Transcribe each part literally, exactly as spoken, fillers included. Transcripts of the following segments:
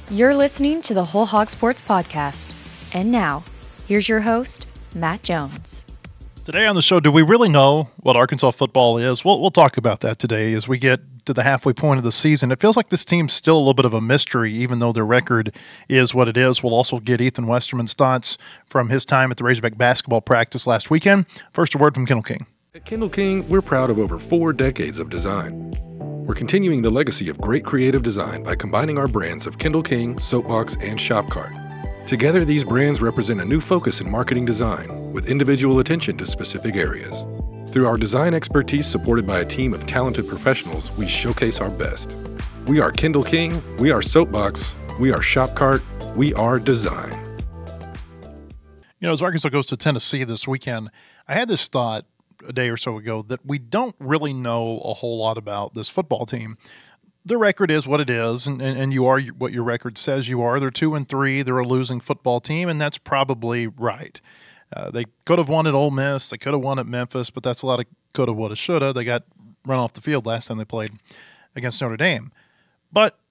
You're listening to the Whole Hog Sports Podcast. And now, here's your host, Matt Jones. Today on the show, do we really know what Arkansas football is? We'll, we'll talk about that today as we get to the halfway point of the season. It feels like this team's still a little bit of a mystery, even though their record is what it is. We'll also get Ethan Westerman's thoughts from his time at the Razorback basketball practice last weekend. First, a word from Kendall King. At Kendall King, we're proud of over four decades of design. We're continuing the legacy of great creative design by combining our brands of Kendall King, Soapbox, and Shopcart. Together, these brands represent a new focus in marketing design with individual attention to specific areas. Through our design expertise supported by a team of talented professionals, we showcase our best. We are Kendall King, we are Soapbox, we are Shopcart, we are design. You know, as Arkansas goes to Tennessee this weekend, I had this thought a day or so ago that we don't really know a whole lot about this football team. The record is what it is, and, and, and you are what your record says you are. They're two and three. They're a losing football team, and that's probably right. Uh, they could have won at Ole Miss. They could have won at Memphis, but that's a lot of coulda, woulda, shoulda. They got run off the field last time they played against Notre Dame. But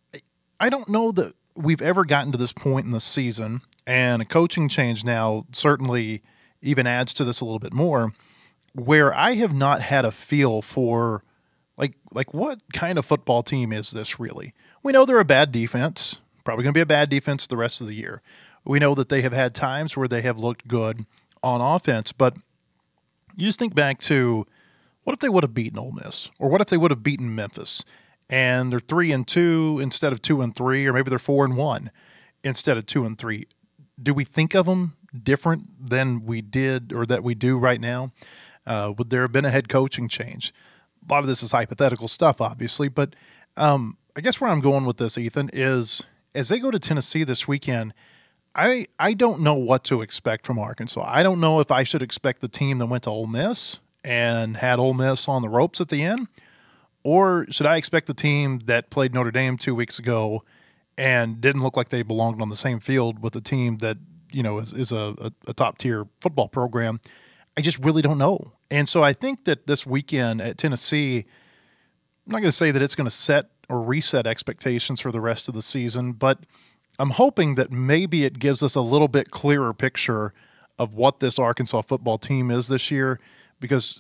I don't know that we've ever gotten to this point in the season, and a coaching change now certainly even adds to this a little bit more, where I have not had a feel for like like what kind of football team is this really? We know they're a bad defense, probably going to be a bad defense the rest of the year. We know that they have had times where they have looked good on offense, but you just think back to what if they would have beaten Ole Miss, or what if they would have beaten Memphis, and they're three and two instead of two and three, or maybe they're four and one instead of two and three. Do we think of them different than we did or that we do right now? Uh, would there have been a head coaching change? A lot of this is hypothetical stuff, obviously, but um, I guess where I'm going with this, Ethan, is as they go to Tennessee this weekend, I I don't know what to expect from Arkansas. I don't know if I should expect the team that went to Ole Miss and had Ole Miss on the ropes at the end, or should I expect the team that played Notre Dame two weeks ago and didn't look like they belonged on the same field with a team that, you know, is, is a, a, a top-tier football program? I just really don't know. And so I think that this weekend at Tennessee, I'm not going to say that it's going to set or reset expectations for the rest of the season, but I'm hoping that maybe it gives us a little bit clearer picture of what this Arkansas football team is this year, because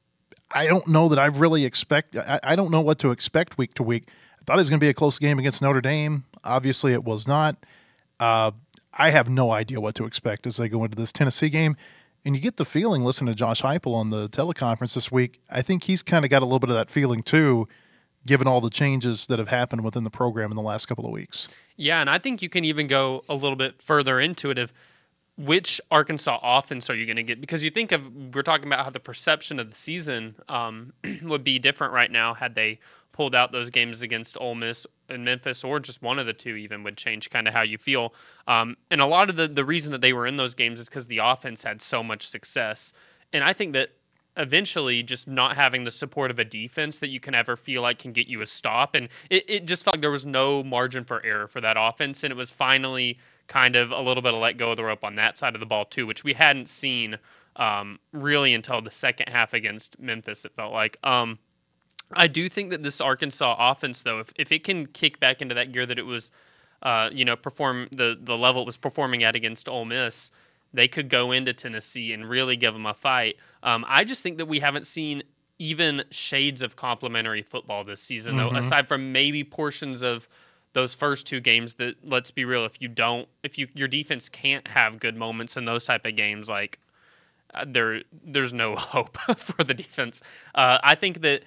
I don't know that I really expect, I, I don't know what to expect week to week. I thought it was going to be a close game against Notre Dame. Obviously it was not. Uh, I have no idea what to expect as they go into this Tennessee game. And you get the feeling, listening to Josh Heupel on the teleconference this week, I think he's kind of got a little bit of that feeling too, given all the changes that have happened within the program in the last couple of weeks. Yeah, and I think you can even go a little bit further into it of which Arkansas offense are you going to get? Because you think of, we're talking about how the perception of the season um, would be different right now had they pulled out those games against Ole Miss and Memphis, or just one of the two even would change kind of how you feel. Um, and a lot of the, the reason that they were in those games is because the offense had so much success. And I think that eventually just not having the support of a defense that you can ever feel like can get you a stop. And it, it just felt like there was no margin for error for that offense. And it was finally kind of a little bit of let go of the rope on that side of the ball too, which we hadn't seen um, really until the second half against Memphis, it felt like. Um, I do think that this Arkansas offense, though, if, if it can kick back into that gear that it was, uh, you know, perform the, the level it was performing at against Ole Miss, they could go into Tennessee and really give them a fight. Um, I just think that we haven't seen even shades of complimentary football this season, mm-hmm. though, aside from maybe portions of those first two games that, let's be real, if you don't, if you your defense can't have good moments in those type of games, like uh, there there's no hope for the defense. Uh, I think that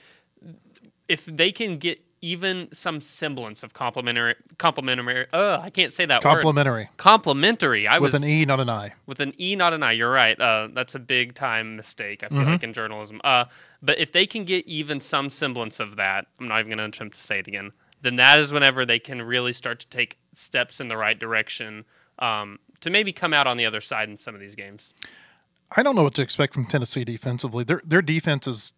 if they can get even some semblance of complimentary, complimentary, uh, I can't say that complimentary. word. Complimentary. I with was, an E, not an I. With an E, not an I. You're right. Uh, that's a big time mistake, I feel mm-hmm. like, in journalism. Uh, but if they can get even some semblance of that, I'm not even going to attempt to say it again, then that is whenever they can really start to take steps in the right direction um, to maybe come out on the other side in some of these games. I don't know what to expect from Tennessee defensively. Their their defense is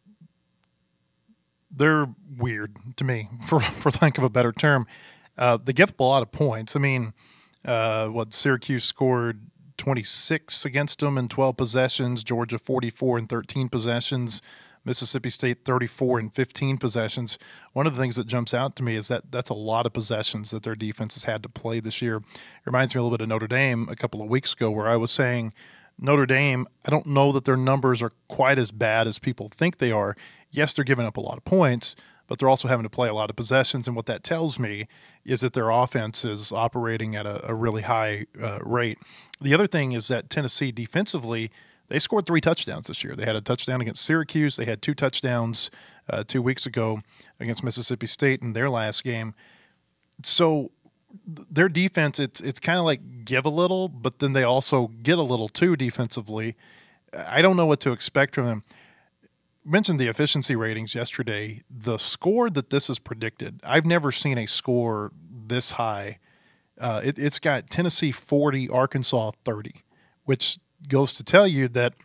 they're weird to me, for for lack of a better term. Uh, they give up a lot of points. I mean, uh, what Syracuse scored twenty-six against them in twelve possessions. Georgia forty-four in thirteen possessions. Mississippi State thirty-four and fifteen possessions. One of the things that jumps out to me is that that's a lot of possessions that their defense has had to play this year. It reminds me a little bit of Notre Dame a couple of weeks ago, where I was saying Notre Dame, I don't know that their numbers are quite as bad as people think they are. Yes, they're giving up a lot of points, but they're also having to play a lot of possessions. And what that tells me is that their offense is operating at a, a really high uh, rate. The other thing is that Tennessee defensively, they scored three touchdowns this year. They had a touchdown against Syracuse. They had two touchdowns uh, two weeks ago against Mississippi State in their last game. So th- their defense, it's it's kind of like give a little, but then they also get a little too defensively. I don't know what to expect from them. Mentioned the efficiency ratings yesterday. The score that this is predicted, I've never seen a score this high. Uh, it, it's got Tennessee forty, Arkansas thirty, which goes to tell you that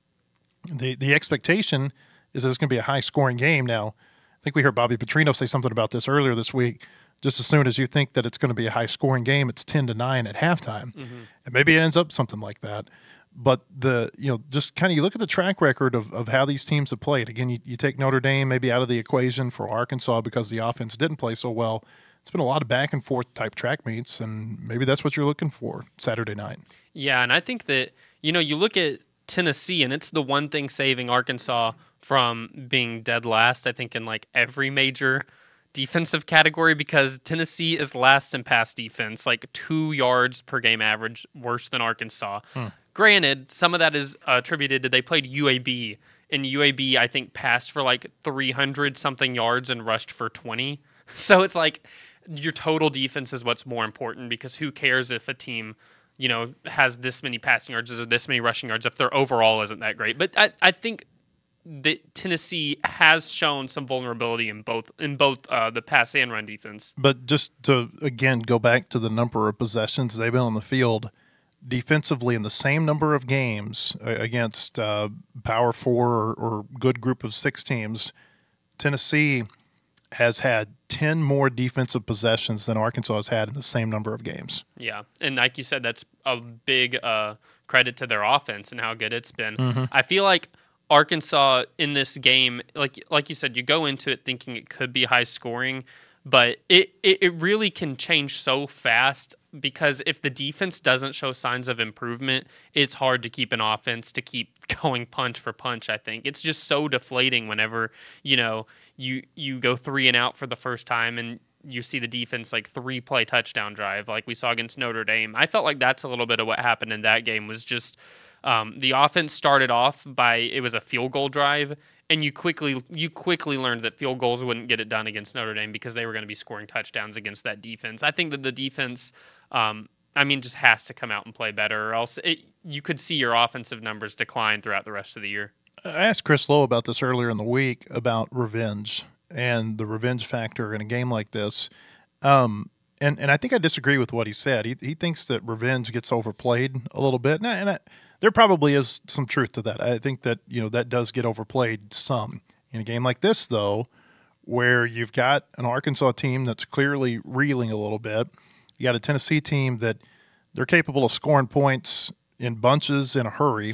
the the expectation is that it's going to be a high-scoring game. Now, I think we heard Bobby Petrino say something about this earlier this week. Just as soon as you think that it's going to be a high-scoring game, it's ten to nine at halftime. Mm-hmm. And maybe it ends up something like that. But the you know just kind of you look at the track record of, of how these teams have played. Again, you, you take Notre Dame maybe out of the equation for Arkansas because the offense didn't play so well. It's been a lot of back-and-forth type track meets, and maybe that's what you're looking for Saturday night. Yeah, and I think that – you know, you look at Tennessee, and it's the one thing saving Arkansas from being dead last, I think, in like every major defensive category, because Tennessee is last in pass defense, like two yards per game average, worse than Arkansas. Hmm. Granted, some of that is attributed to they played U A B, and U A B, I think, passed for like three hundred something yards and rushed for twenty. So it's like your total defense is what's more important, because who cares if a team – you know, has this many passing yards or this many rushing yards if their overall isn't that great. But I, I think that Tennessee has shown some vulnerability in both in both uh, the pass and run defense. But just to, again, go back to the number of possessions they've been on the field defensively in the same number of games against uh, Power Four or, or good group of six teams, Tennessee has had ten more defensive possessions than Arkansas has had in the same number of games. Yeah, and like you said, that's a big uh, credit to their offense and how good it's been. Mm-hmm. I feel like Arkansas in this game, like like you said, you go into it thinking it could be high scoring, but it, it, it really can change so fast, because if the defense doesn't show signs of improvement, it's hard to keep an offense to keep going punch for punch, I think. It's just so deflating whenever, you know, you you go three and out for the first time and you see the defense like three play touchdown drive like we saw against Notre Dame. I felt like that's a little bit of what happened in that game, was just um, the offense started off by, it was a field goal drive, and you quickly you quickly learned that field goals wouldn't get it done against Notre Dame because they were going to be scoring touchdowns against that defense. I think that the defense, um, I mean, just has to come out and play better, or else it, you could see your offensive numbers decline throughout the rest of the year. I asked Chris Lowe about this earlier in the week about revenge and the revenge factor in a game like this. Um, and, and I think I disagree with what he said. He he thinks that revenge gets overplayed a little bit. And, I, and I, there probably is some truth to that. I think that, you know, that does get overplayed some. In a game like this, though, where you've got an Arkansas team that's clearly reeling a little bit, you got a Tennessee team that they're capable of scoring points in bunches in a hurry,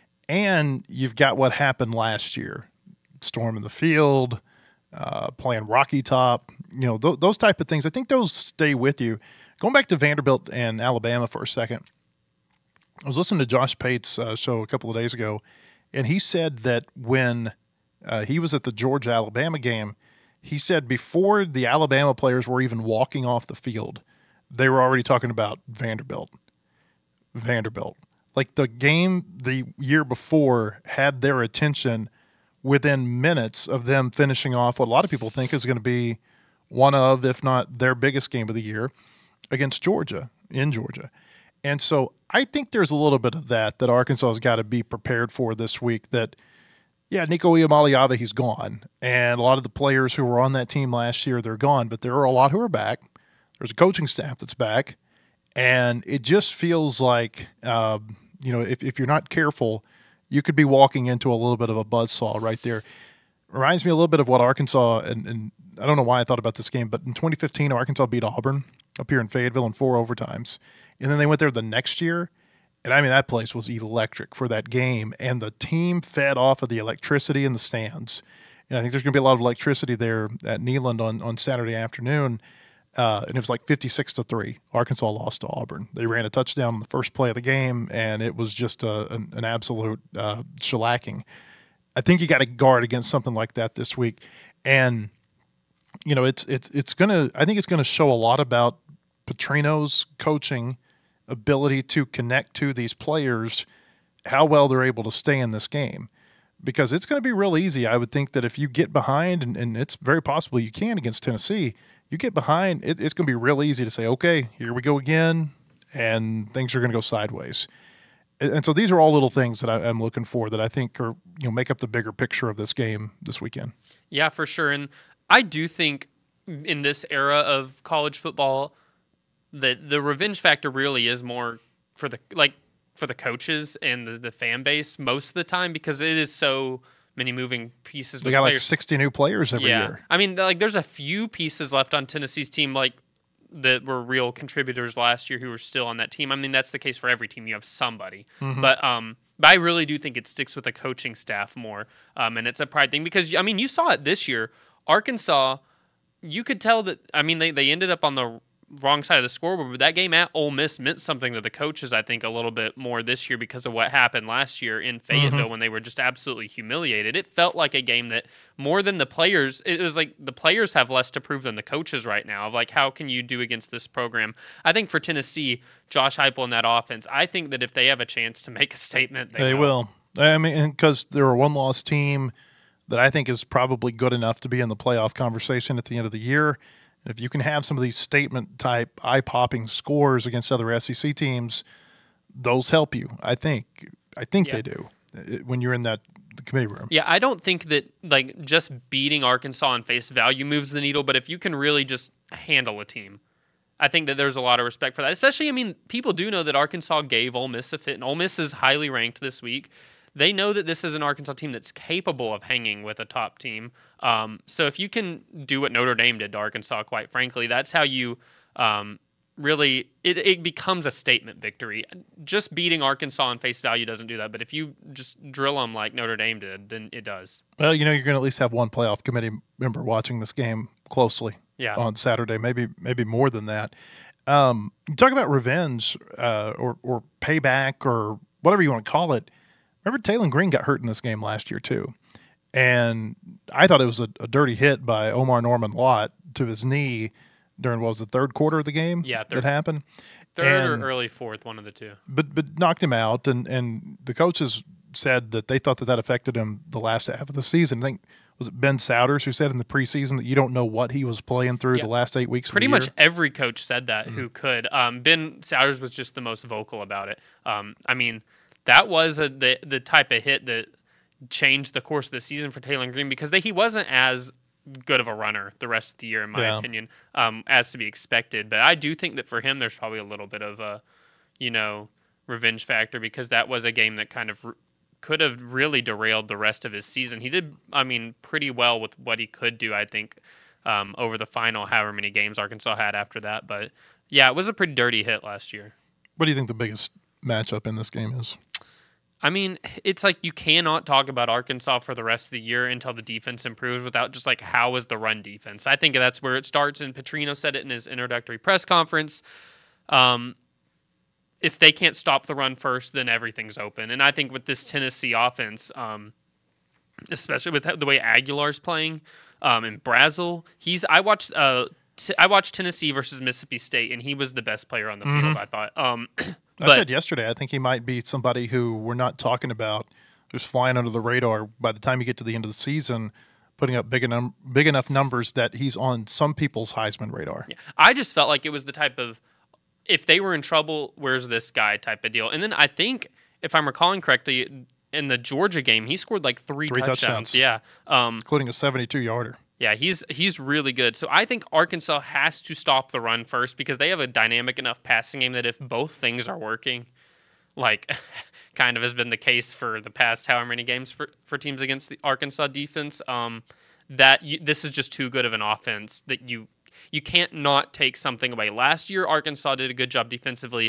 and you've got what happened last year, storming the field, uh, playing Rocky Top, you know, th- those type of things. I think those stay with you. Going back to Vanderbilt and Alabama for a second, I was listening to Josh Pate's uh, show a couple of days ago, and he said that when uh, he was at the Georgia-Alabama game, he said before the Alabama players were even walking off the field, they were already talking about Vanderbilt. Vanderbilt. Like the game the year before had their attention within minutes of them finishing off what a lot of people think is going to be one of, if not their biggest game of the year against Georgia, in Georgia. And so I think there's a little bit of that that Arkansas has got to be prepared for this week, that, yeah, Nico Iamaleava, he's gone. And a lot of the players who were on that team last year, they're gone. But there are a lot who are back. There's a coaching staff that's back. And it just feels like, uh, you know, if, if you're not careful, you could be walking into a little bit of a buzzsaw right there. Reminds me a little bit of what Arkansas, and, and I don't know why I thought about this game, but in twenty fifteen, Arkansas beat Auburn up here in Fayetteville in four overtimes. And then they went there the next year, And I mean, that place was electric for that game, and the team fed off of the electricity in the stands. And I think there's going to be a lot of electricity there at Neyland on, on Saturday afternoon. Uh, and it was like fifty-six to three. Arkansas lost to Auburn. They ran a touchdown on the first play of the game, and it was just a, an, an absolute uh, shellacking. I think you got to guard against something like that this week. And, you know, it's it's it's going to – I think it's going to show a lot about Petrino's coaching ability to connect to these players, how well they're able to stay in this game. Because it's going to be real easy. I would think that if you get behind, and, and it's very possible you can against Tennessee – you get behind, it, it's going to be real easy to say, okay, here we go again, and things are going to go sideways. And, and so these are all little things that I, I'm looking for that I think are, you know, make up the bigger picture of this game this weekend. Yeah, for sure. And I do think in this era of college football that the revenge factor really is more for the like for the coaches and the, the fan base most of the time, because it is so many moving pieces. We with got players. like sixty new players every yeah. year. I mean, like there's a few pieces left on Tennessee's team, like that were real contributors last year who were still on that team. I mean, that's the case for every team. You have somebody, mm-hmm. but um, but I really do think it sticks with the coaching staff more, um, and it's a pride thing because I mean, you saw it this year. Arkansas, you could tell that. I mean, they they ended up on the wrong side of the scoreboard, but that game at Ole Miss meant something to the coaches, I think, a little bit more this year because of what happened last year in Fayetteville mm-hmm. when they were just absolutely humiliated. It felt like a game that more than the players, it was like the players have less to prove than the coaches right now of like, how can you do against this program? I think for Tennessee, Josh Heupel and that offense, I think that if they have a chance to make a statement, they, they will. will. I mean, because they're a one-loss team that I think is probably good enough to be in the playoff conversation at the end of the year. If you can have some of these statement-type, eye-popping scores against other S E C teams, those help you. I think. I think yeah. they do when you're in that committee room. Yeah, I don't think that like just beating Arkansas on face value moves the needle, but if you can really just handle a team, I think that there's a lot of respect for that. Especially, I mean, people do know that Arkansas gave Ole Miss a fit, and Ole Miss is highly ranked this week. They know that this is an Arkansas team that's capable of hanging with a top team. Um, so if you can do what Notre Dame did to Arkansas, quite frankly, that's how you um, really it, it becomes a statement victory. Just beating Arkansas on face value doesn't do that, but if you just drill them like Notre Dame did, then it does. Well, you know, you're going to at least have one playoff committee member watching this game closely yeah. on Saturday, maybe maybe more than that. Um, you talk about revenge uh, or, or payback or whatever you want to call it. Remember, Taylor Green got hurt in this game last year, too. And I thought it was a, a dirty hit by Omar Norman Lott to his knee during, what was the third quarter of the game yeah, third, that happened? Third and, or early fourth, one of the two. But but knocked him out, and, and the coaches said that they thought that that affected him the last half of the season. I think, was it Ben Souders who said in the preseason that you don't know what he was playing through yeah. the last eight weeks Pretty of the year? much every coach said that mm-hmm. who could. Um, Ben Souders was just the most vocal about it. Um, I mean – That was a, the the type of hit that changed the course of the season for Taylor Green because they, he wasn't as good of a runner the rest of the year, in my yeah. opinion, um, as to be expected. But I do think that for him, there's probably a little bit of a, you know, revenge factor because that was a game that kind of re- could have really derailed the rest of his season. He did, I mean, pretty well with what he could do, I think, um, over the final however many games Arkansas had after that. But, yeah, it was a pretty dirty hit last year. What do you think the biggest matchup in this game is? I mean, it's like you cannot talk about Arkansas for the rest of the year until the defense improves without just like, how is the run defense? I think that's where it starts, and Petrino said it in his introductory press conference. Um, if they can't stop the run first, then everything's open. And I think with this Tennessee offense, um, especially with the way Aguilar's playing, um, and Brazel, he's I watched uh, t- I watched Tennessee versus Mississippi State, and he was the best player on the mm-hmm. field, I thought. Um, I but, said yesterday, I think he might be somebody who we're not talking about, who's flying under the radar by the time you get to the end of the season, putting up big enough, big enough numbers that he's on some people's Heisman radar. Yeah. I just felt like it was the type of, if they were in trouble, where's this guy type of deal. And then I think, if I'm recalling correctly, in the Georgia game, he scored like three, three touchdowns. touchdowns. Yeah. Um, including a seventy-two yarder. Yeah, he's he's really good. So I think Arkansas has to stop the run first because they have a dynamic enough passing game that if both things are working, like kind of has been the case for the past however many games for, for teams against the Arkansas defense, um, that you, this is just too good of an offense that you you can't not take something away. Last year, Arkansas did a good job defensively, but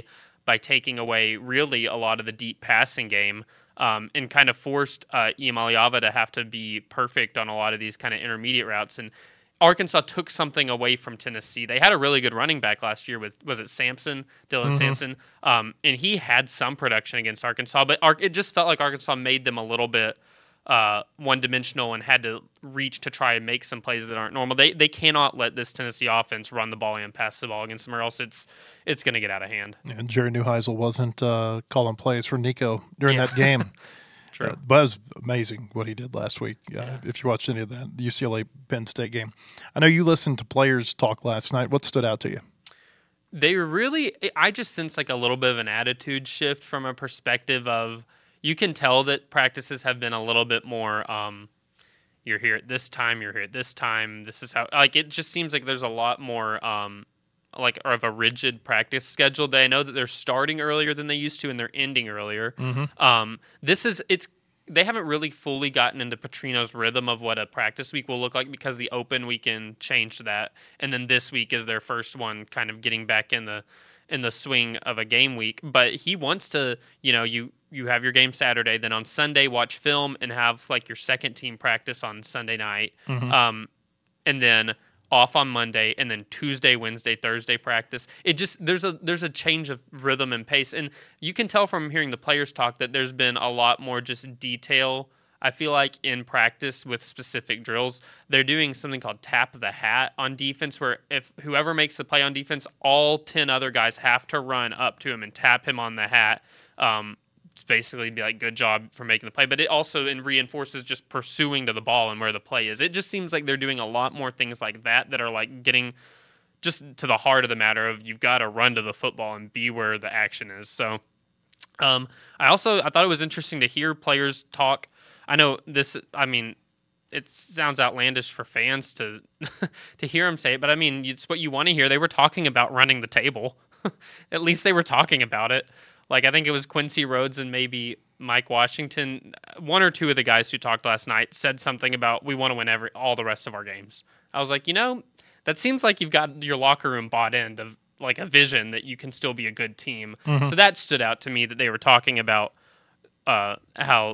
by taking away really a lot of the deep passing game. Um, and kind of forced uh, Iamaleava to have to be perfect on a lot of these kind of intermediate routes. And Arkansas took something away from Tennessee. They had a really good running back last year with, was it Sampson, Dylan mm-hmm. Sampson? Um, and he had some production against Arkansas, but Ar- it just felt like Arkansas made them a little bit uh, one-dimensional and had to reach to try and make some plays that aren't normal. They they cannot let this Tennessee offense run the ball and pass the ball against them, or else it's it's going to get out of hand. Yeah, and Jerry Neuheisel wasn't uh, calling plays for Nico during yeah. that game. True. Uh, but it was amazing what he did last week. Uh, yeah. If you watched any of that, the U C L A Penn State game. I know you listened to players talk last night. What stood out to you? They really, I just sense like a little bit of an attitude shift from a perspective of, you can tell that practices have been a little bit more, um, you're here at this time, you're here at this time, this is how, like, it just seems like there's a lot more, um, like, of a rigid practice schedule. They know that they're starting earlier than they used to and they're ending earlier. Mm-hmm. Um, this is, it's, they haven't really fully gotten into Petrino's rhythm of what a practice week will look like, because the open weekend changed that. And then this week is their first one kind of getting back in the, in the swing of a game week. But he wants to, you know, you, you have your game Saturday, then on Sunday watch film and have like your second team practice on Sunday night. Mm-hmm. Um, and then off on Monday, and then Tuesday, Wednesday, Thursday practice. It just, there's a there's a change of rhythm and pace. And you can tell from hearing the players talk that there's been a lot more just detail, I feel like, in practice with specific drills. They're doing something called tap the hat on defense, where if whoever makes the play on defense, all ten other guys have to run up to him and tap him on the hat. Um, it's basically be like, good job for making the play. But it also and reinforces just pursuing to the ball and where the play is. It just seems like they're doing a lot more things like that that are like getting just to the heart of the matter of, you've got to run to the football and be where the action is. So um, I also, I thought it was interesting to hear players talk. I know this, I mean, it sounds outlandish for fans to to hear them say it, but I mean, it's what you want to hear. They were talking about running the table. At least they were talking about it. Like, I think it was Quincy Rhodes and maybe Mike Washington. One or two of the guys who talked last night said something about, we want to win every all the rest of our games. I was like, you know, that seems like you've got your locker room bought into like a vision that you can still be a good team. Mm-hmm. So that stood out to me, that they were talking about uh, how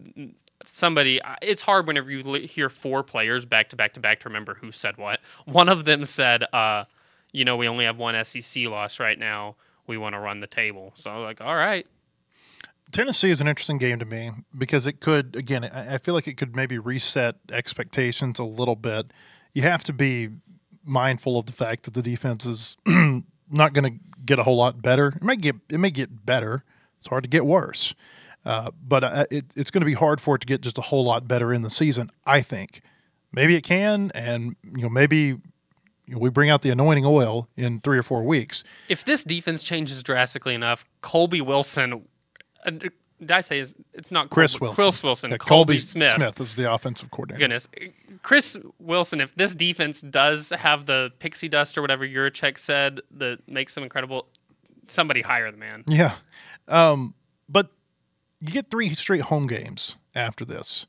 somebody, it's hard whenever you hear four players back to back to back to remember who said what. One of them said, uh, you know, we only have one S E C loss right now. We want to run the table. So I was like, all right. Tennessee is an interesting game to me because it could, again, I feel like it could maybe reset expectations a little bit. You have to be mindful of the fact that the defense is not going to get a whole lot better. It may get, it may get better. It's hard to get worse. Uh, but uh, it, it's going to be hard for it to get just a whole lot better in the season, I think. Maybe it can, and you know, maybe you know, we bring out the anointing oil in three or four weeks. If this defense changes drastically enough, Colby Wilson, uh, did I say his, it's not Colby, Chris Wilson. Chris Wilson. Yeah, Colby, Colby Smith. Smith is the offensive coordinator. Goodness. Chris Wilson, if this defense does have the pixie dust or whatever Yurachek said that makes them incredible, somebody hire the man. Yeah. Um, but you get three straight home games after this.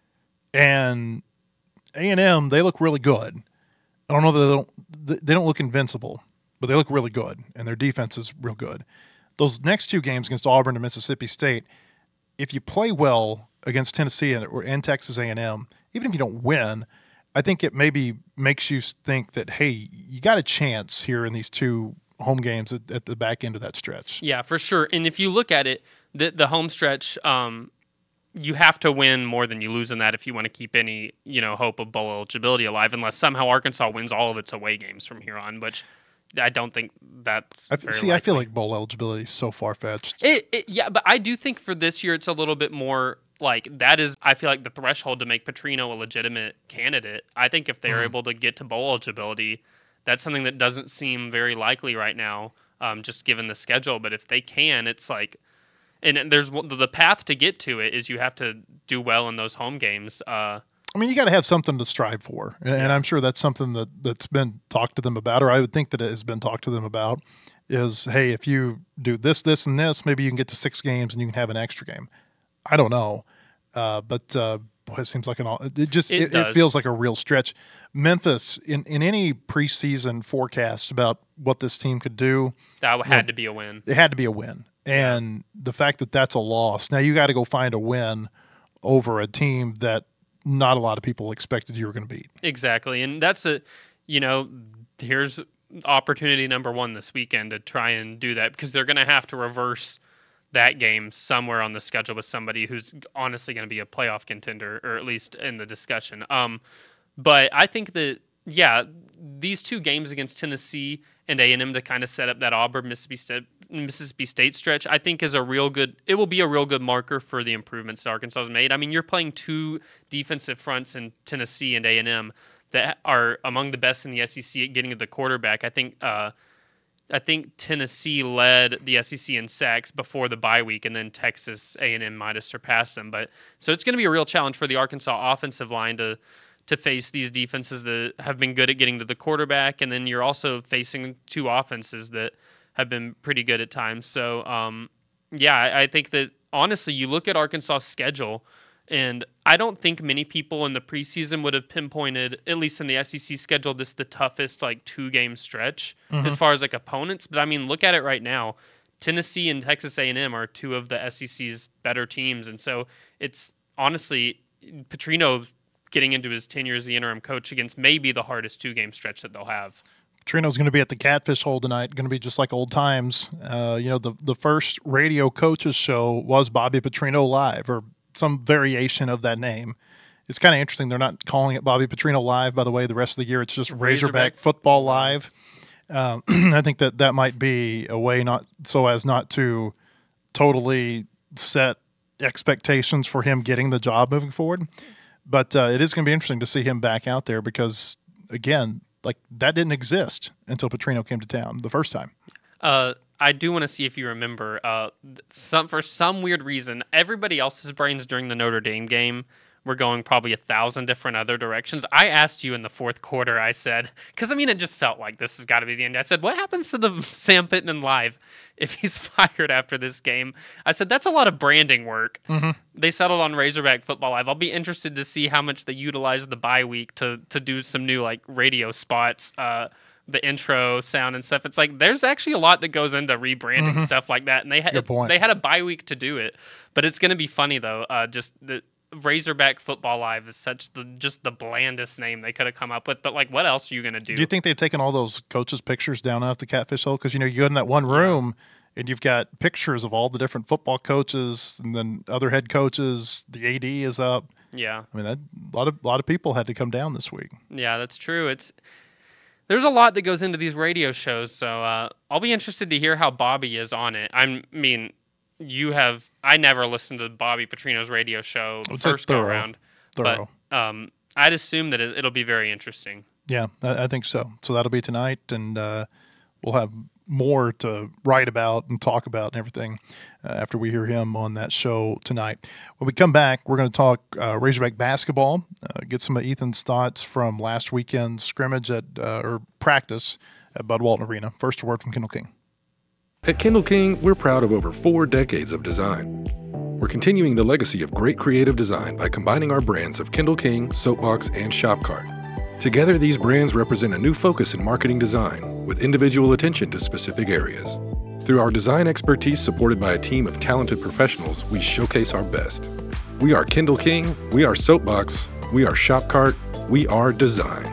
And A and M, they look really good. I don't know that they don't, they don't look invincible, but they look really good, and their defense is real good. Those next two games against Auburn and Mississippi State, if you play well against Tennessee and, or, and Texas A and M, even if you don't win, I think it maybe makes you think that, hey, you got a chance here in these two home games at, at the back end of that stretch. Yeah, for sure. And if you look at it, the, the home stretch, um, you have to win more than you lose in that if you want to keep any, you know, hope of bowl eligibility alive, unless somehow Arkansas wins all of its away games from here on, which I don't think that's I, very See, likely. I feel like bowl eligibility is so far-fetched. It, it, yeah, but I do think for this year it's a little bit more like that is, I feel like, the threshold to make Petrino a legitimate candidate. I think if they're mm. able to get to bowl eligibility, that's something that doesn't seem very likely right now, um, just given the schedule. But if they can, it's like, and there's the path to get to it is you have to do well in those home games. Uh, I mean, you got to have something to strive for, and, yeah. and I'm sure that's something that, that's been talked to them about, or I would think that it has been talked to them about, is, hey, if you do this, this, and this, maybe you can get to six games and you can have an extra game. I don't know, uh, but uh, Boy, it seems like an all. It just It it, it, does. feels like a real stretch. Memphis in, in any preseason forecast about what this team could do, That had to be a win. it had to be a win. And the fact that that's a loss, now you got to go find a win over a team that not a lot of people expected you were going to beat. Exactly. And that's a, you know, here's opportunity number one this weekend to try and do that, because they're going to have to reverse that game somewhere on the schedule with somebody who's honestly going to be a playoff contender, or at least in the discussion. Um, but I think that, yeah, these two games against Tennessee and A and M to kind of set up that Auburn, Mississippi State, Mississippi State stretch, I think is a real good, it will be a real good marker for the improvements that Arkansas has made. I mean, you're playing two defensive fronts in Tennessee and A and M that are among the best in the S E C at getting to the quarterback. I think uh, I think Tennessee led the S E C in sacks before the bye week, and then Texas A and M might have surpassed them. But so it's going to be a real challenge for the Arkansas offensive line to to face these defenses that have been good at getting to the quarterback, and then you're also facing two offenses that have been pretty good at times. So um, yeah, I, I think that honestly, you look at Arkansas's schedule, and I don't think many people in the preseason would have pinpointed, at least in the S E C schedule, this the toughest like two game stretch mm-hmm. as far as like opponents. But I mean, look at it right now. Tennessee and Texas A and M are two of the S E C's better teams, and so it's honestly Petrino getting into his tenure as the interim coach against maybe the hardest two game stretch that they'll have. Petrino's going to be at the Catfish Hole tonight. Going to be just like old times. Uh, you know, the the first radio coaches show was Bobby Petrino Live, or some variation of that name. It's kind of interesting. They're not calling it Bobby Petrino Live, by the way. The rest of the year, it's just Razorback, Razorback Football Live. Um, I think that that might be a way not so as not to totally set expectations for him getting the job moving forward. But uh, it is going to be interesting to see him back out there because, again, like that didn't exist until Petrino came to town the first time. Uh, I do want to see if you remember, uh, some for some weird reason, everybody else's brains during the Notre Dame game were going probably a thousand different other directions. I asked you in the fourth quarter, I said, because I mean, it just felt like this has got to be the end. I said, what happens to the Sam Pittman Live if he's fired after this game? I said, that's a lot of branding work. Mm-hmm. They settled on Razorback Football Live. I'll be interested to see how much they utilize the bye week to to do some new like radio spots, uh, the intro sound and stuff. It's like there's actually a lot that goes into rebranding mm-hmm. stuff like that, and they had they had a bye week to do it. But it's going to be funny though. Uh, just the Razorback Football Live is such the just the blandest name they could have come up with. But like, what else are you going to do? Do you think they've taken all those coaches' pictures down off the Catfish Hole? Because you know you go in that one room yeah. and you've got pictures of all the different football coaches, and then other head coaches. The A D is up. Yeah, I mean that, a lot of a lot of people had to come down this week. Yeah, that's true. It's there's a lot that goes into these radio shows, so uh, I'll be interested to hear how Bobby is on it. I'm, I mean. You have I never listened to Bobby Petrino's radio show the it's first thorough, go around, thorough. but um, I'd assume that it, it'll be very interesting. Yeah, I, I think so. So that'll be tonight, and uh, we'll have more to write about and talk about and everything uh, after we hear him on that show tonight. When we come back, we're going to talk uh, Razorback basketball, uh, get some of Ethan's thoughts from last weekend's scrimmage at uh, or practice at Bud Walton Arena. First, a word from Kendall King. At Kendall King, we're proud of over four decades of design. We're continuing the legacy of great creative design by combining our brands of Kendall King, Soapbox, and Shopcart. Together, these brands represent a new focus in marketing design with individual attention to specific areas. Through our design expertise supported by a team of talented professionals, we showcase our best. We are Kendall King, we are Soapbox, we are Shopcart, we are design.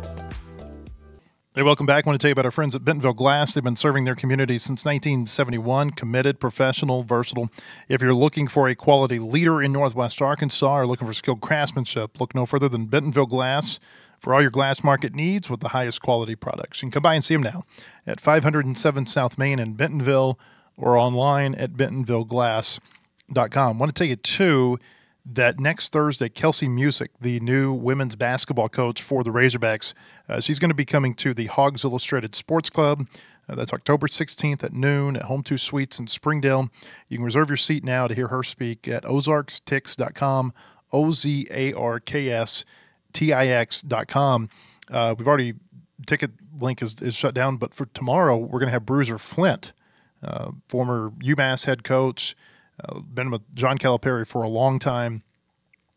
Hey, welcome back. I want to tell you about our friends at Bentonville Glass. They've been serving their community since nineteen seventy-one. Committed, professional, versatile. If you're looking for a quality leader in Northwest Arkansas or looking for skilled craftsmanship, look no further than Bentonville Glass for all your glass market needs with the highest quality products. You can come by and see them now at five oh seven South Main in Bentonville or online at bentonville glass dot com. I want to tell you, too, that next Thursday, Kelsey Music, the new women's basketball coach for the Razorbacks, uh, she's going to be coming to the Hogs Illustrated Sports Club. Uh, that's October sixteenth at noon at Home two Suites in Springdale. You can reserve your seat now to hear her speak at ozarks tix dot com, O Z A R K S T I X dot com. Uh, we've already, ticket link is, is shut down, but for tomorrow, we're going to have Bruiser Flint, uh, former UMass head coach, Uh, been with John Calipari for a long time.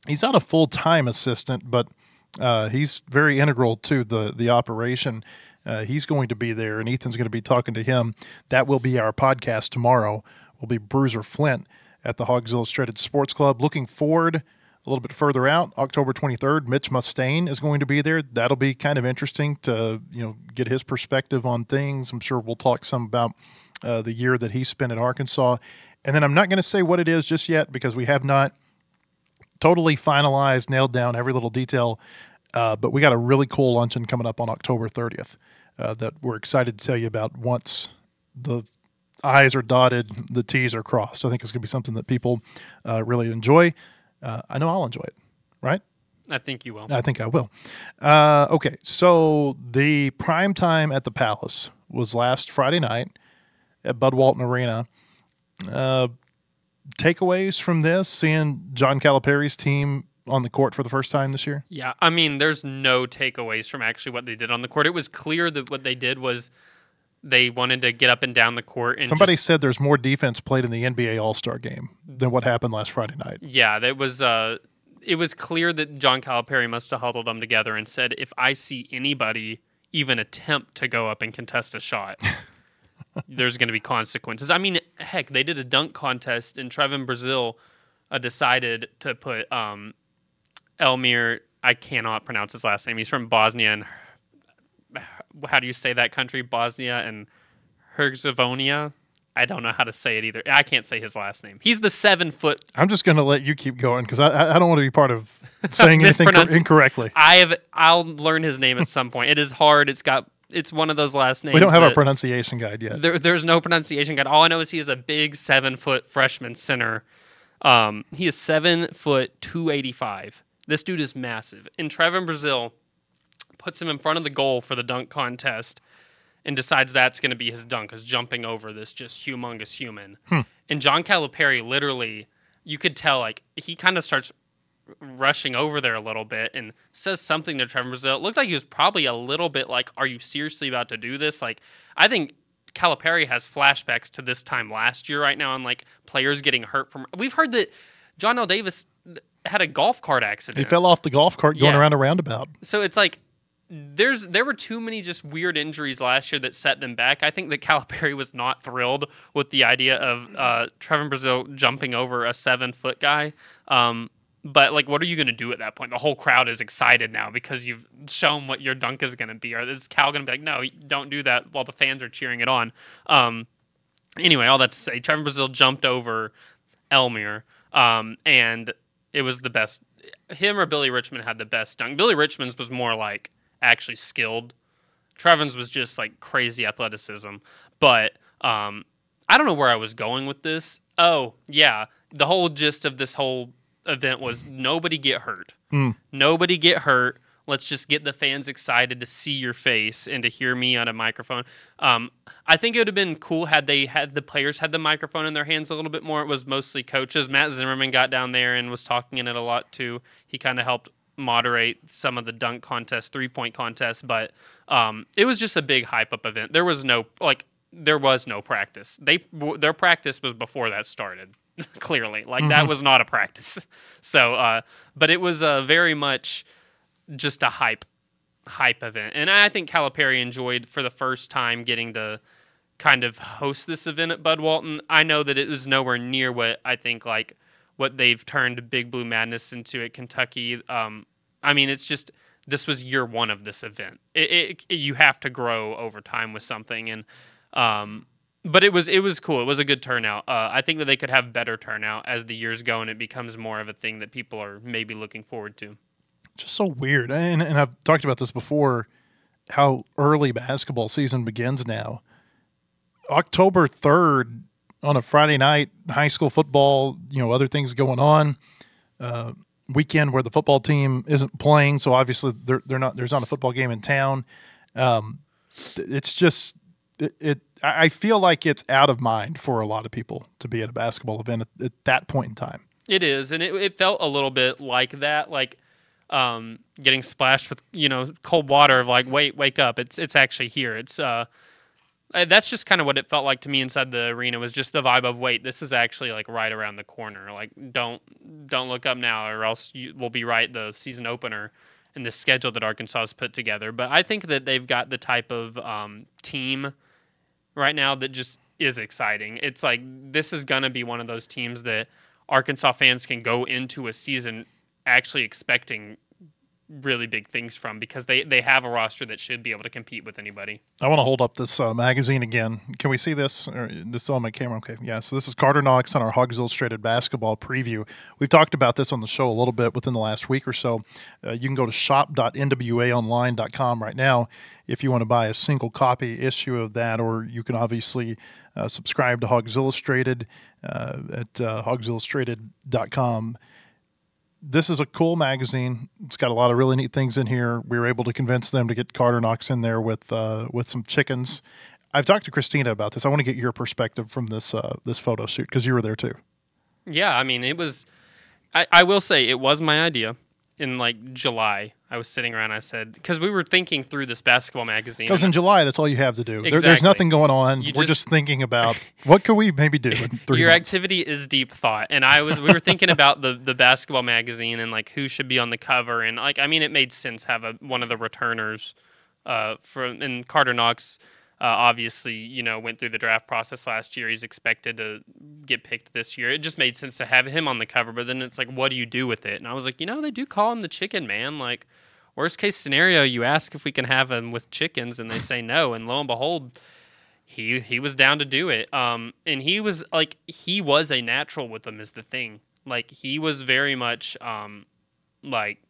he's not a full-time assistant, but uh, he's very integral to the, the operation. Uh, he's going to be there, and Ethan's going to be talking to him. That will be our podcast tomorrow. Will be Bruiser Flint at the Hogs Illustrated Sports Club. Looking forward a little bit further out, October twenty-third, Mitch Mustaine is going to be there. That'll be kind of interesting to, you know, get his perspective on things. I'm sure we'll talk some about uh, the year that he spent at Arkansas. And then I'm not going to say what it is just yet because we have not totally finalized, nailed down every little detail. Uh, but we got a really cool luncheon coming up on October thirtieth uh, that we're excited to tell you about once the I's are dotted, the T's are crossed. I think it's going to be something that people uh, really enjoy. Uh, I know I'll enjoy it, right? I think you will. I think I will. Uh, okay, so the prime time at the Palace was last Friday night at Bud Walton Arena. Uh, takeaways from this, seeing John Calipari's team on the court for the first time this year? Yeah, I mean, there's no takeaways from actually what they did on the court. It was clear that what they did was they wanted to get up and down the court. And Somebody just, said there's more defense played in the N B A All-Star game than what happened last Friday night. Yeah, that was. Uh, it was clear that John Calipari must have huddled them together and said, if I see anybody even attempt to go up and contest a shot, there's going to be consequences. I mean, heck, they did a dunk contest, and Trevin Brazil uh, decided to put um, Elmir, I cannot pronounce his last name. He's from Bosnia and how do you say that country? Bosnia and Herzegovina. I don't know how to say it either. I can't say his last name. He's the seven foot. I'm just going to let you keep going because I, I don't want to be part of saying anything cor- incorrectly. I have. I'll learn his name at some point. It is hard. It's got. It's one of those last names. We don't have a pronunciation guide yet. There, there's no pronunciation guide. All I know is he is a big seven foot freshman center. Um, he is seven foot two eighty five. This dude is massive. And Trevin Brazil puts him in front of the goal for the dunk contest and decides that's going to be his dunk, is jumping over this just humongous human. Hmm. And John Calipari literally, you could tell, like, he kind of starts rushing over there a little bit and says something to Trevin Brazil. It looked like he was probably a little bit like, are you seriously about to do this? Like, I think Calipari has flashbacks to this time last year right now and, like, players getting hurt from... We've heard that John L. Davis had a golf cart accident. He fell off the golf cart going Yeah. around a roundabout. So it's like, There's there were too many just weird injuries last year that set them back. I think that Calipari was not thrilled with the idea of uh, Trevin Brazil jumping over a seven foot guy. Um, but like, what are you going to do at that point? The whole crowd is excited now because you've shown what your dunk is going to be. Or is Cal going to be like, no, don't do that while the fans are cheering it on? Um, anyway, all that to say, Trevin Brazil jumped over Elmir, um, and it was the best. Him or Billy Richmond had the best dunk. Billy Richmond's was more like actually skilled. Trevin's was just like crazy athleticism. But um, I don't know where I was going with this. Oh, yeah. The whole gist of this whole event was nobody get hurt. Mm. Nobody get hurt. Let's just get the fans excited to see your face and to hear me on a microphone. Um, I think it would have been cool had they had the players had the microphone in their hands a little bit more. It was mostly coaches. Matt Zimmerman got down there and was talking in it a lot too. He kind of helped moderate some of the dunk contest, three-point contest, but um, it was just a big hype-up event. There was no like there was no practice. They w- their practice was before that started. Clearly, like mm-hmm. that was not a practice. So, uh, but it was uh, very much just a hype hype event, and I think Calipari enjoyed for the first time getting to kind of host this event at Bud Walton. I know that it was nowhere near what I think like what they've turned Big Blue Madness into at Kentucky. Um, I mean, it's just this was year one of this event. It, it, it, you have to grow over time with something, and um, but it was it was cool. It was a good turnout. Uh, I think that they could have better turnout as the years go, and it becomes more of a thing that people are maybe looking forward to. Just so weird, and and I've talked about this before. How early basketball season begins now. October third on a Friday night, high school football. You know, other things going on. Uh, weekend where the football team isn't playing, so obviously they're they're not. There's not a football game in town. Um, it's just it, it. I feel like it's out of mind for a lot of people to be at a basketball event at, at that point in time. It is, and it it felt a little bit like that, like. Um, getting splashed with, you know, cold water of like, wait, wake up. It's, it's actually here. It's, uh, Uh, That's just kind of what it felt like to me inside the arena, was just the vibe of, wait, this is actually like right around the corner. Like, don't don't look up now, or else you will be right the season opener and the schedule that Arkansas has put together. But I think that they've got the type of um, team right now that just is exciting. It's like, this is going to be one of those teams that Arkansas fans can go into a season actually expecting really big things from, because they, they have a roster that should be able to compete with anybody. I want to hold up this uh, magazine again. Can we see this? Or, this is on my camera. Okay, yeah. So this is Carter Knox on our Hogs Illustrated basketball preview. We've talked about this on the show a little bit within the last week or so. Uh, you can go to shop dot n w a online dot com right now if you want to buy a single copy issue of that, or you can obviously uh, subscribe to Hogs Illustrated uh, at uh, hogs illustrated dot com. This is a cool magazine. It's got a lot of really neat things in here. We were able to convince them to get Carter Knox in there with uh, with some chickens. I've talked to Christina about this. I want to get your perspective from this uh, this photo shoot, because you were there too. Yeah, I mean, it was, I, I will say, it was my idea in like July. I was sitting around, I said, because we were thinking through this basketball magazine. Because in July, that's all you have to do. Exactly. There, there's nothing going on. You we're just, just thinking about what could we maybe do in three Your months. activity is deep thought. And I was, we were thinking about the, the basketball magazine and like who should be on the cover. And like, I mean, it made sense have a, one of the returners uh, from, and Carter Knox, Uh, obviously, you know, went through the draft process last year. He's expected to get picked this year. It just made sense to have him on the cover, but then it's like, what do you do with it? And I was like, you know, they do call him the chicken man. Like, worst case scenario, you ask if we can have him with chickens, and they say no. And lo and behold, he he was down to do it. Um, and he was like, he was a natural with them is the thing. Like, he was very much um, like,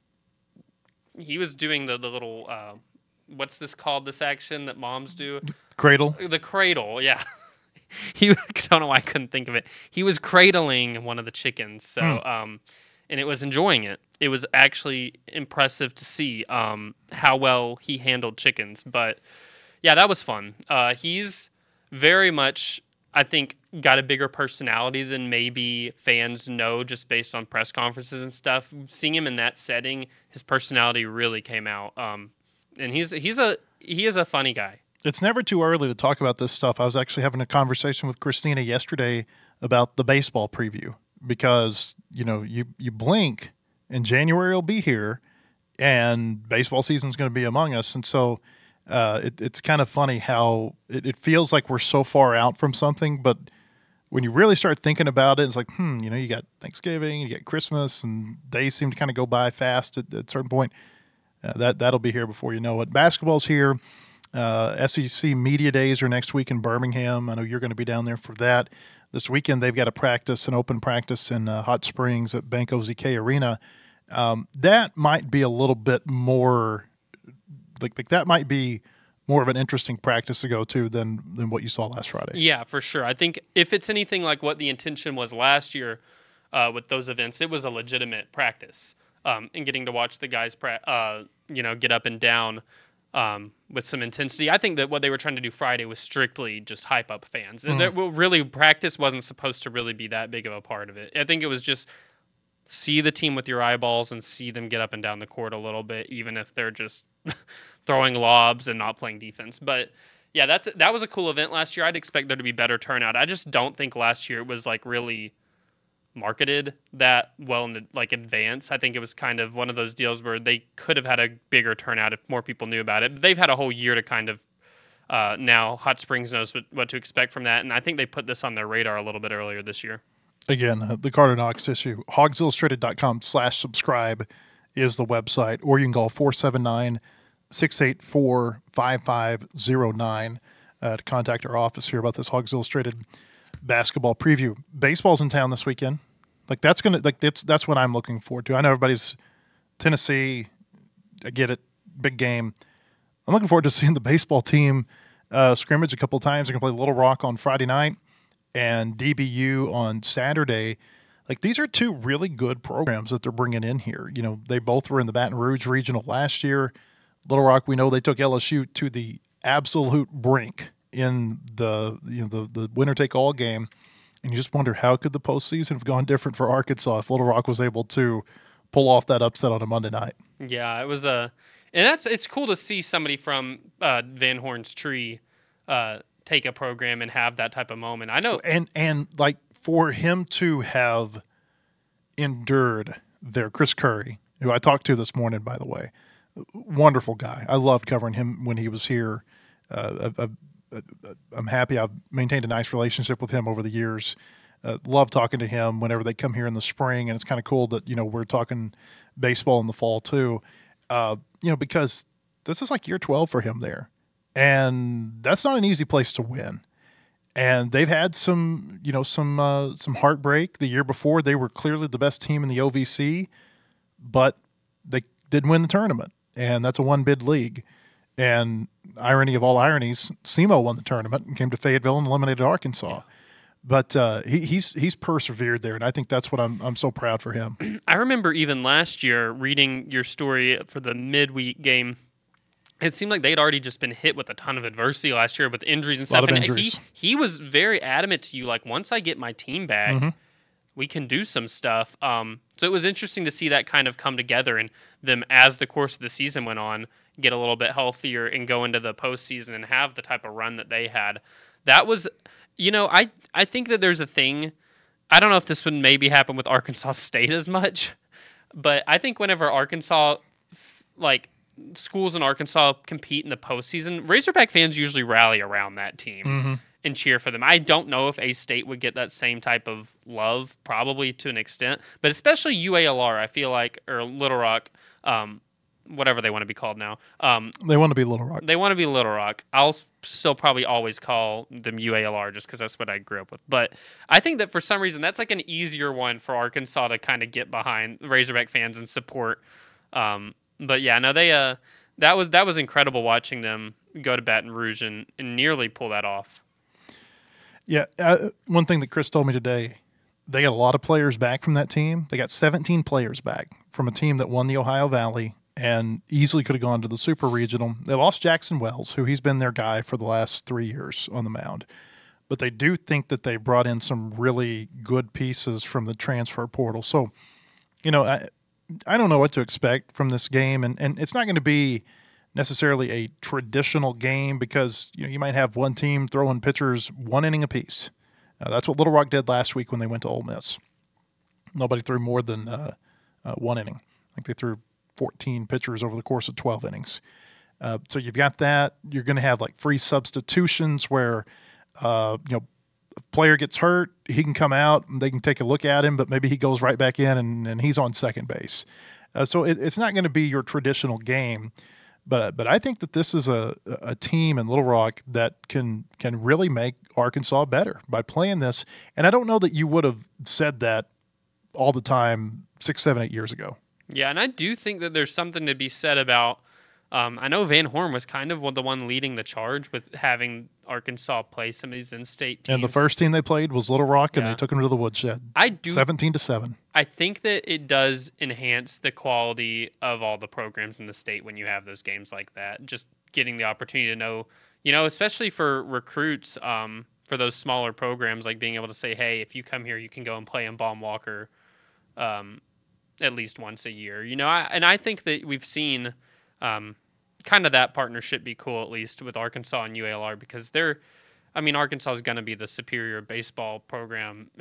he was doing the, the little, uh, what's this called, this action that moms do? Cradle? The cradle, yeah. He, I don't know why I couldn't think of it. He was cradling one of the chickens, so Hmm. um, and it was enjoying it. It was actually impressive to see um, how well he handled chickens. But yeah, that was fun. Uh, he's very much, I think, got a bigger personality than maybe fans know just based on press conferences and stuff. Seeing him in that setting, his personality really came out. Um, and he's he's a he is a funny guy. It's never too early to talk about this stuff. I was actually having a conversation with Christina yesterday about the baseball preview, because, you know, you, you blink and January will be here and baseball season's going to be among us. And so uh, it, it's kind of funny how it, it feels like we're so far out from something, but when you really start thinking about it, it's like, hmm, you know, you got Thanksgiving, you got Christmas, and days seem to kind of go by fast at, at a certain point. Uh, that, that'll be here before you know it. Basketball's here. Uh, S E C Media Days are next week in Birmingham. I know you're going to be down there for that. This weekend they've got a practice, an open practice in uh, Hot Springs at Bank O Z K Arena. Um, that might be a little bit more, like, like that might be more of an interesting practice to go to than than what you saw last Friday. Yeah, for sure. I think if it's anything like what the intention was last year uh, with those events, it was a legitimate practice. Um, and getting to watch the guys, pra- uh, you know, get up and down um, with some intensity. I think that what they were trying to do Friday was strictly just hype up fans. Mm-hmm. And there, well, really, practice wasn't supposed to really be that big of a part of it. I think it was just see the team with your eyeballs and see them get up and down the court a little bit, even if they're just throwing lobs and not playing defense. But yeah, that's that was a cool event last year. I'd expect there to be better turnout. I just don't think last year it was like really marketed that well in like advance. I think it was kind of one of those deals where they could have had a bigger turnout if more people knew about it. But they've had a whole year to kind of uh, now Hot Springs knows what, what to expect from that, and I think they put this on their radar a little bit earlier this year. Again, uh, the Carter Knox issue, hogs illustrated dot com slash subscribe is the website, or you can call four seven nine, six eight four, five five zero nine uh, to contact our office here about this Hogs Illustrated basketball preview. Baseball's in town this weekend. Like that's gonna like that's that's what I'm looking forward to. I know everybody's Tennessee. I get it, big game. I'm looking forward to seeing the baseball team uh, scrimmage a couple times. They're gonna play Little Rock on Friday night and D B U on Saturday. Like these are two really good programs that they're bringing in here. You know, they both were in the Baton Rouge Regional last year. Little Rock, we know they took L S U to the absolute brink in the you know the the winner take all game, and you just wonder how could the postseason have gone different for Arkansas if Little Rock was able to pull off that upset on a Monday night. Yeah, it was a, and that's it's cool to see somebody from uh, Van Horn's Tree uh, take a program and have that type of moment. I know. And, and like for him to have endured there, Chris Curry, who I talked to this morning, by the way, wonderful guy. I loved covering him when he was here. Uh, I, I, I'm happy I've maintained a nice relationship with him over the years. Uh, love talking to him whenever they come here in the spring, and it's kind of cool that, you know, we're talking baseball in the fall too, uh, you know, because this is like year twelve for him there, and that's not an easy place to win. And they've had some, you know, some uh, some heartbreak. The year before, they were clearly the best team in the O V C, but they didn't win the tournament, and that's a one-bid league. And irony of all ironies, SEMO won the tournament and came to Fayetteville and eliminated Arkansas. Yeah. But uh, he, he's he's persevered there, and I think that's what I'm I'm so proud for him. I remember even last year reading your story for the midweek game. It seemed like they'd already just been hit with a ton of adversity last year with injuries and stuff. A lot of and injuries. He, he was very adamant to you, like, once I get my team back, mm-hmm. we can do some stuff. Um, so it was interesting to see that kind of come together and them, as the course of the season went on, get a little bit healthier and go into the postseason and have the type of run that they had. That was, you know, I, I think that there's a thing. I don't know if this would maybe happen with Arkansas State as much, but I think whenever Arkansas, like, schools in Arkansas compete in the postseason, Razorback fans usually rally around that team mm-hmm. and cheer for them. I don't know if A-State would get that same type of love, probably to an extent, but especially U A L R, I feel like, or Little Rock, um, whatever they want to be called now. Um, they want to be Little Rock. They want to be Little Rock. I'll still probably always call them U A L R just because that's what I grew up with. But I think that for some reason, that's like an easier one for Arkansas to kind of get behind Razorback fans and support. Um, But yeah, no, they uh, that was that was incredible watching them go to Baton Rouge and, and nearly pull that off. Yeah, uh, one thing that Chris told me today, they got a lot of players back from that team. They got seventeen players back from a team that won the Ohio Valley and easily could have gone to the Super Regional. They lost Jackson Wells, who he's been their guy for the last three years on the mound. But they do think that they brought in some really good pieces from the transfer portal. So, you know, I, I don't know what to expect from this game, and, and it's not going to be necessarily a traditional game because, you know, you might have one team throwing pitchers one inning apiece. Uh, that's what Little Rock did last week when they went to Ole Miss. Nobody threw more than uh, uh, one inning. I think they threw fourteen pitchers over the course of twelve innings. Uh, so you've got that. You're going to have like free substitutions where, uh, you know, a player gets hurt, he can come out and they can take a look at him, but maybe he goes right back in and, and he's on second base. Uh, so it, it's not going to be your traditional game, but but I think that this is a a team in Little Rock that can can really make Arkansas better by playing this. And I don't know that you would have said that all the time six, seven, eight years ago. Yeah, and I do think that there's something to be said about. Um, I know Van Horn was kind of the one leading the charge with having Arkansas play some of these in-state teams. And the first team they played was Little Rock, and yeah. they took them to the woodshed. I do seventeen to seven. I think that it does enhance the quality of all the programs in the state when you have those games like that. Just getting the opportunity to know, you know, especially for recruits, um, for those smaller programs, like being able to say, hey, if you come here, you can go and play in Baum Walker um, at least once a year. You know, I, and I think that we've seen um, kind of that partnership be cool, at least with Arkansas and U A L R, because they're, I mean, Arkansas is going to be the superior baseball program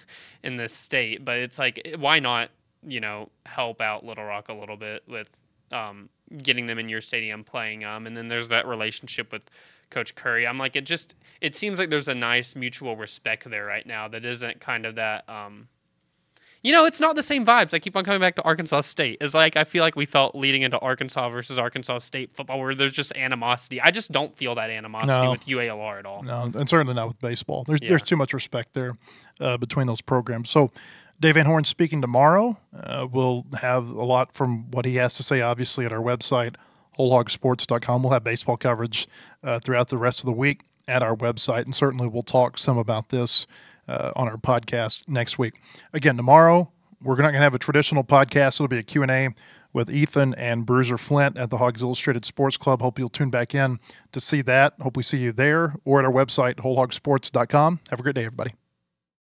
in this state, but it's like, why not, you know, help out Little Rock a little bit with um, getting them in your stadium playing them. And then there's that relationship with Coach Curry. I'm like, it just, it seems like there's a nice mutual respect there right now that isn't kind of that, um, you know, it's not the same vibes. I keep on coming back to Arkansas State. It's like I feel like we felt leading into Arkansas versus Arkansas State football where there's just animosity. I just don't feel that animosity no. with U A L R at all. No, and certainly not with baseball. There's Yeah. there's too much respect there uh, between those programs. So Dave Van Horn speaking tomorrow. Uh, we'll have a lot from what he has to say, obviously, at our website, whole hog sports dot com. We'll have baseball coverage uh, throughout the rest of the week at our website, and certainly we'll talk some about this uh, on our podcast next week. Again, tomorrow, we're not going to have a traditional podcast. It'll be a Q and A with Ethan and Bruiser Flint at the Hogs Illustrated Sports Club. Hope you'll tune back in to see that. Hope we see you there or at our website, whole hog sports dot com. Have a great day, everybody.